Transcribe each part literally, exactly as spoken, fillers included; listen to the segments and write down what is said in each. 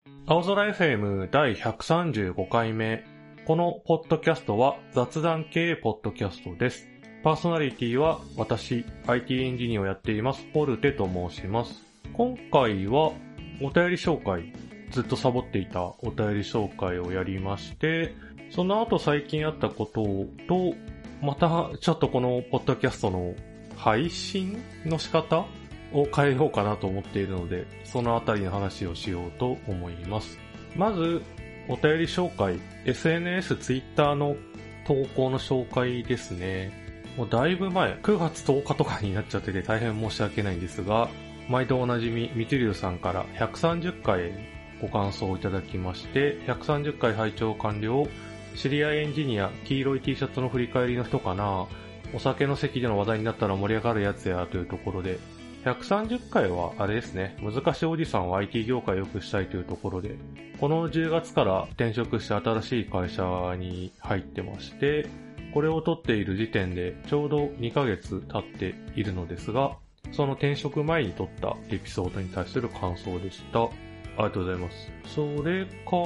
青空 エフエム 第ひゃくさんじゅうごかいめ。このポッドキャストは雑談系ポッドキャストです。パーソナリティは私、アイティー エンジニアをやっています、ポルテと申します。今回はお便り紹介、ずっとサボっていたお便り紹介をやりまして、その後最近あったことと、またちょっとこのポッドキャストの配信の仕方を変えようかなと思っているので、そのあたりの話をしようと思います。まず、お便り紹介、エスエヌエス、Twitter の投稿の紹介ですね。もうだいぶ前、くがつとおかとかになっちゃってて大変申し訳ないんですが、毎度おなじみ、みちりゅうさんからひゃくさんじゅっかいご感想をいただきまして、ひゃくさんじゅっかい拝聴完了、知り合いエンジニア、黄色い T シャツの振り返りの人かな、お酒の席での話題になったら盛り上がるやつやというところで、ひゃくさんじゅっかいはあれですね、難しいおじさんは アイティー 業界を良くしたいというところで、このじゅうがつから転職して新しい会社に入ってまして、これを撮っている時点でちょうどにかげつ経っているのですが、その転職前に撮ったエピソードに対する感想でした。ありがとうございます。それから、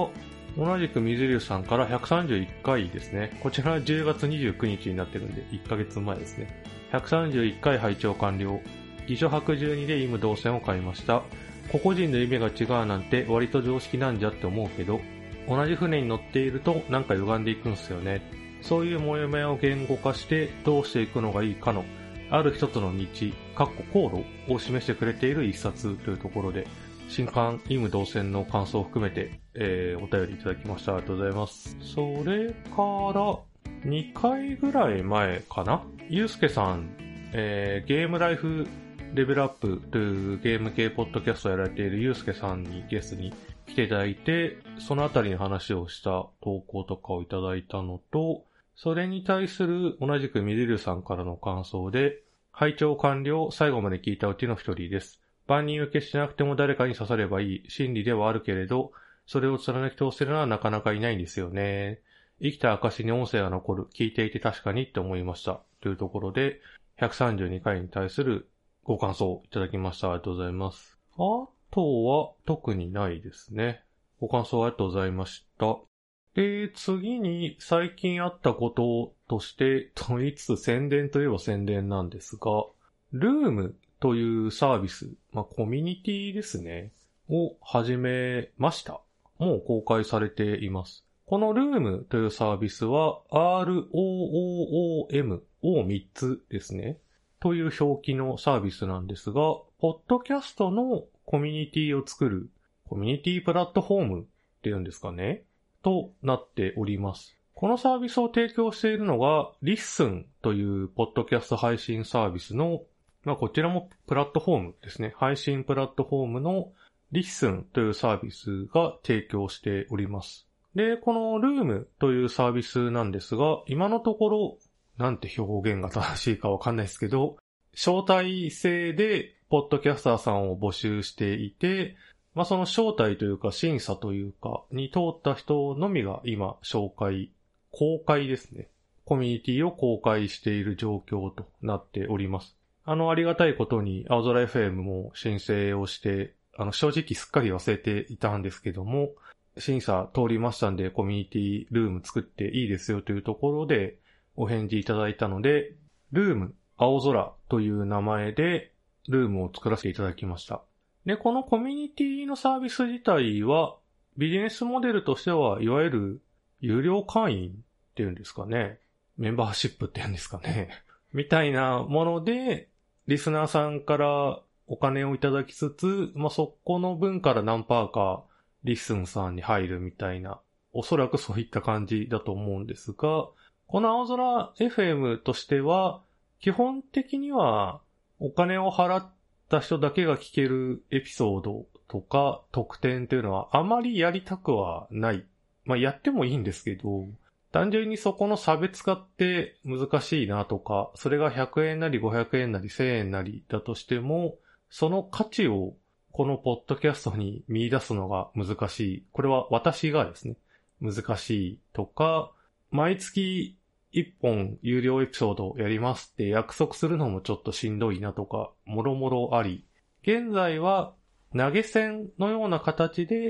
同じく水流さんからひゃくさんじゅういっかいですね。こちらはじゅうがつにじゅうくにちになってるんで、いっかげつまえですね。ひゃくさんじゅういっかい拝聴完了。義書白じゅうにでイム同線を買いました。個々人の夢が違うなんて割と常識なんじゃって思うけど、同じ船に乗っているとなんか歪んでいくんすよね。そういうモヤモヤを言語化してどうしていくのがいいかの、ある一つの道、かっこ航路を示してくれている一冊というところで、新刊イム同線の感想を含めて、えー、お便りいただきました。ありがとうございます。それから、にかいぐらい前かな、ゆうすけさん、えー、ゲームライフレベルアップというゲーム系ポッドキャストをやられているゆうすけさんにゲストに来ていただいて、そのあたりの話をした投稿とかをいただいたのと、それに対する同じくみずるさんからの感想で、拝聴完了、最後まで聞いたうちの一人です。万人受けしなくても誰かに刺さればいい心理ではあるけれど、それを貫き通せるのはなかなかいないんですよね。生きた証に音声が残る、聞いていて確かにって思いました。というところで、ひゃくさんじゅうにかいに対するご感想いただきました。ありがとうございます。あとは特にないですね。ご感想ありがとうございました。で、次に最近あったこととして、と言いつつ宣伝といえば宣伝なんですが、ルームというサービス、まあコミュニティですね、を始めました。もう公開されています。このルームというサービスは アールオーオーオーエム をみっつですね。という表記のサービスなんですが、ポッドキャストのコミュニティを作るコミュニティプラットフォームっていうんですかね、となっております。このサービスを提供しているのがリッスンというポッドキャスト配信サービスの、まあこちらもプラットフォームですね。配信プラットフォームのリッスンというサービスが提供しております。で、このルームというサービスなんですが、今のところなんて表現が正しいかわかんないですけど、招待制でポッドキャスターさんを募集していて、まあその招待というか審査というかに通った人のみが今紹介、公開ですね。コミュニティを公開している状況となっております。あのありがたいことに青空 エフエム も申請をして、あの正直すっかり忘れていたんですけども、審査通りましたんでコミュニティルーム作っていいですよというところでお返事いただいたので、ルーム青空という名前でルームを作らせていただきました。で、このコミュニティのサービス自体はビジネスモデルとしてはいわゆる有料会員っていうんですかね。メンバーシップっていうんですかね。みたいなものでリスナーさんからお金をいただきつつ、まあ、そこの分から何パーかリッスンさんに入るみたいな、おそらくそういった感じだと思うんですが、この青空 エフエム としては、基本的にはお金を払った人だけが聞けるエピソードとか特典というのはあまりやりたくはない。まあやってもいいんですけど、単純にそこの差別化って難しいなとか、それがひゃくえんなりごひゃくえんなりせんえんなりだとしても、その価値をこのポッドキャストに見出すのが難しい。これは私がですね、難しいとか、毎月いっぽん有料エピソードをやりますって約束するのもちょっとしんどいなとか、もろもろあり、現在は投げ銭のような形で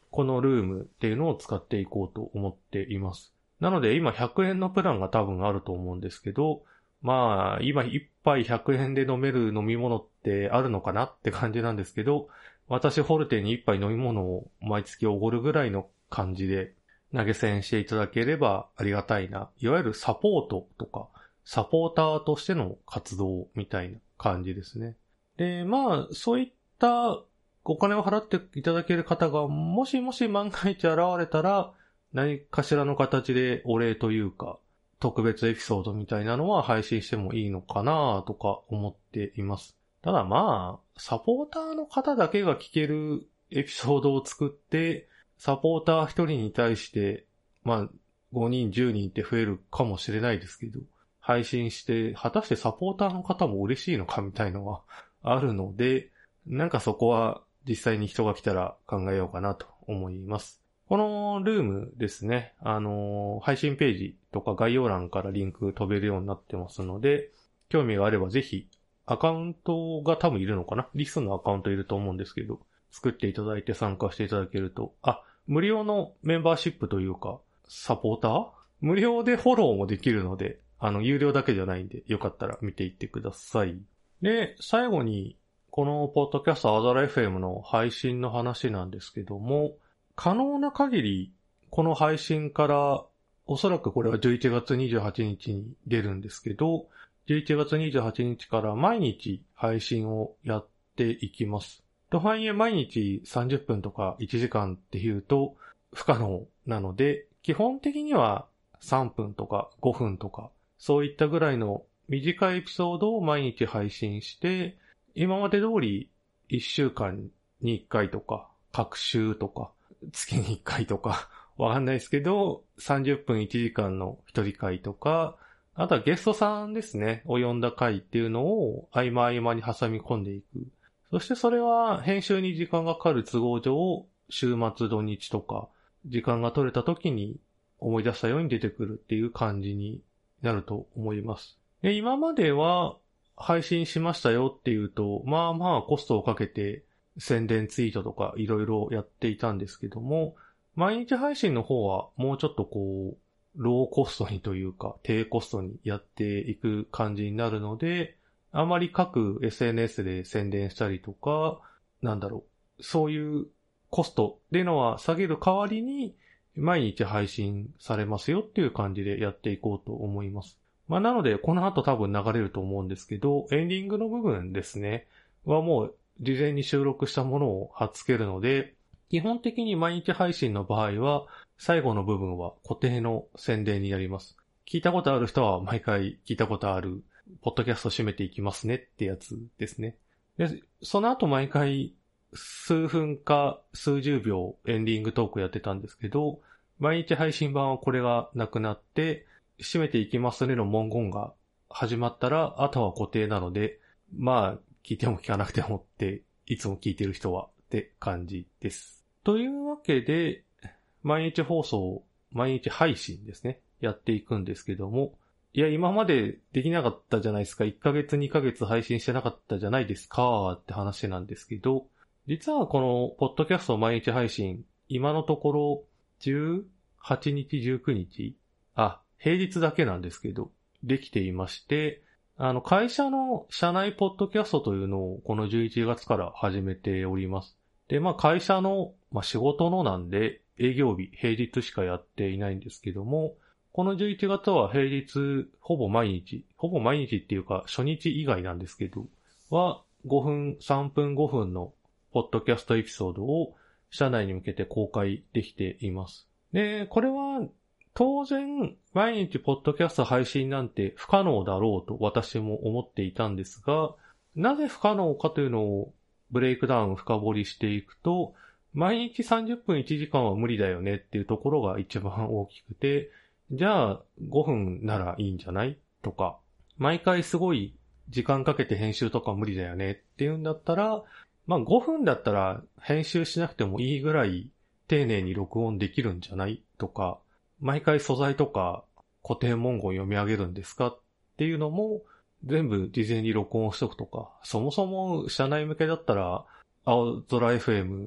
このルームっていうのを使っていこうと思っています。なので今ひゃくえんのプランが多分あると思うんですけど、まあ今一杯ひゃくえんで飲める飲み物ってあるのかなって感じなんですけど、私ホルテに一杯飲み物を毎月おごるぐらいの感じで投げ銭していただければありがたいな。いわゆるサポートとかサポーターとしての活動みたいな感じですね。で、まあそういったお金を払っていただける方がもしもし万が一現れたら何かしらの形でお礼というか特別エピソードみたいなのは配信してもいいのかなとか思っています。ただまあ、サポーターの方だけが聞けるエピソードを作って、サポーター一人に対して、まあ、ごにん、じゅうにんって増えるかもしれないですけど、配信して、果たしてサポーターの方も嬉しいのかみたいのはあるので、なんかそこは実際に人が来たら考えようかなと思います。このルームですね、あのー、配信ページとか概要欄からリンク飛べるようになってますので、興味があればぜひ、アカウントが多分いるのかなリストのアカウントいると思うんですけど、作っていただいて参加していただけると、あ、無料のメンバーシップというか、サポーター無料でフォローもできるので、あの、有料だけじゃないんで、よかったら見ていってください。で、最後に、このポッドキャストアザラ エフエム の配信の話なんですけども、可能な限り、この配信から、おそらくこれはじゅういちがつにじゅうはちにちに出るんですけど、じゅういちがつにじゅうはちにちから毎日配信をやっていきます。とはいえ毎日さんじゅっぷんとかいちじかんっていうと不可能なので、基本的にはさんぷんとかごふんとか、そういったぐらいの短いエピソードを毎日配信して、今まで通りいっしゅうかんにいっかいとか、各週とか、月にいっかいとか、わかんないですけど、さんじゅっぷんいちじかんの一人会とか、あとはゲストさんですね、を呼んだ回っていうのを合間合間に挟み込んでいく。そしてそれは編集に時間がかかる都合上、週末土日とか、時間が取れた時に思い出したように出てくるっていう感じになると思います。で、今までは配信しましたよっていうと、まあまあコストをかけて宣伝ツイートとかいろいろやっていたんですけども、毎日配信の方はもうちょっとこう、ローコストにというか低コストにやっていく感じになるので、あまり各 エスエヌエス で宣伝したりとか、なんだろう、そういうコストっていうのは下げる代わりに毎日配信されますよっていう感じでやっていこうと思います。まあなのでこの後多分流れると思うんですけど、エンディングの部分ですね、はもう事前に収録したものを貼っつけるので、基本的に毎日配信の場合は最後の部分は固定の宣伝になります。聞いたことある人は毎回聞いたことあるポッドキャスト締めていきますねってやつですね。で、その後毎回数分か数十秒エンディングトークやってたんですけど、毎日配信版はこれがなくなって、締めていきますねの文言が始まったら、あとは固定なので、まあ、聞いても聞かなくてもって、いつも聞いてる人はって感じです。というわけで、毎日放送、毎日配信ですね、やっていくんですけども、いや、今までできなかったじゃないですか。いっかげつ、にかげつ配信してなかったじゃないですかって話なんですけど、実はこのポッドキャスト毎日配信、今のところじゅうはちにち、じゅうくにち、あ、平日だけなんですけど、できていまして、あの、会社の社内ポッドキャストというのをこのじゅういちがつから始めております。で、まあ会社の、まあ仕事のなんで営業日、平日しかやっていないんですけども、このじゅういちがつは平日ほぼ毎日、ほぼ毎日っていうか初日以外なんですけど、はごふん、さんぷんごふんのポッドキャストエピソードを社内に向けて公開できています。で、これは当然毎日ポッドキャスト配信なんて不可能だろうと私も思っていたんですが、なぜ不可能かというのをブレイクダウン深掘りしていくと、毎日さんじゅっぷんいちじかんは無理だよねっていうところが一番大きくて、じゃあごふんならいいんじゃないとか、毎回すごい時間かけて編集とか無理だよねっていうんだったら、まあごふんだったら編集しなくてもいいぐらい丁寧に録音できるんじゃないとか、毎回素材とか固定文言読み上げるんですかっていうのも全部事前に録音しとくとか、そもそも社内向けだったら青空 エフエム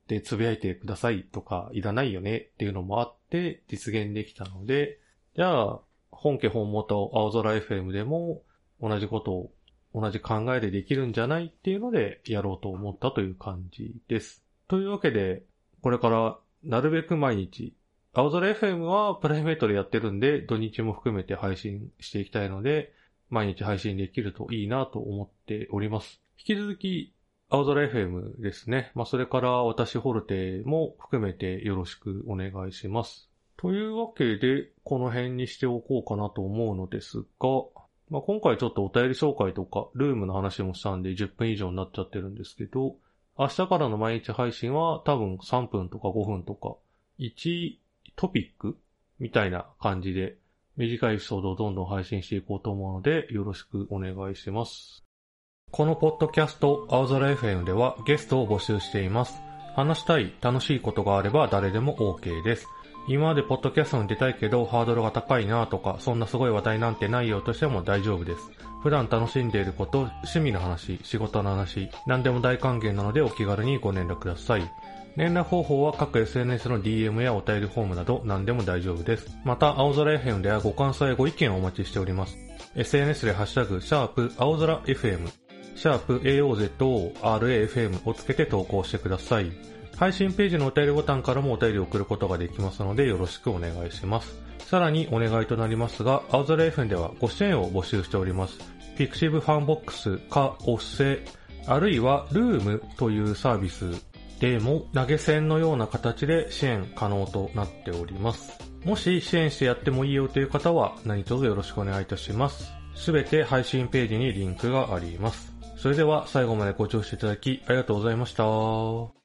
ってつぶやいてくださいとかいらないよねっていうのもあって実現できたので、じゃあ本家本元青空 エフエム でも同じことを同じ考えでできるんじゃないっていうのでやろうと思ったという感じです。というわけで、これからなるべく毎日、青空 エフエム はプライベートでやってるんで土日も含めて配信していきたいので、毎日配信できるといいなと思っております。引き続き青空 エフエム ですね。まあ、それから私ホルテも含めてよろしくお願いします。というわけで、この辺にしておこうかなと思うのですが、まあ、今回ちょっとお便り紹介とか、ルームの話もしたんでじゅっぷん以上になっちゃってるんですけど、明日からの毎日配信は多分さんぷんとかごふんとか、いちトピックみたいな感じで、短いエピソードをどんどん配信していこうと思うので、よろしくお願いします。このポッドキャスト、青空 エフエム ではゲストを募集しています。話したい、楽しいことがあれば誰でも OK です。今までポッドキャストに出たいけどハードルが高いなとか、そんなすごい話題なんてないよとしても大丈夫です。普段楽しんでいること、趣味の話、仕事の話、何でも大歓迎なのでお気軽にご連絡ください。連絡方法は各 エスエヌエス の ディーエム やお便りフォームなど何でも大丈夫です。また、青空 エフエム ではご感想やご意見をお待ちしております。エスエヌエス でハッシュタグ、シャープ、青空 エフエム、シャープ エーオーゼットオーアールエーエフエム をつけて投稿してください。配信ページのお便りボタンからもお便りを送ることができますのでよろしくお願いします。さらにお願いとなりますが、青空 エフエム ではご支援を募集しております。ピクシブファンボックスかおっせ、あるいはルームというサービスでも投げ銭のような形で支援可能となっております。もし支援してやってもいいよという方は何卒よろしくお願いいたします。すべて配信ページにリンクがあります。それでは最後までご聴取いただきありがとうございました。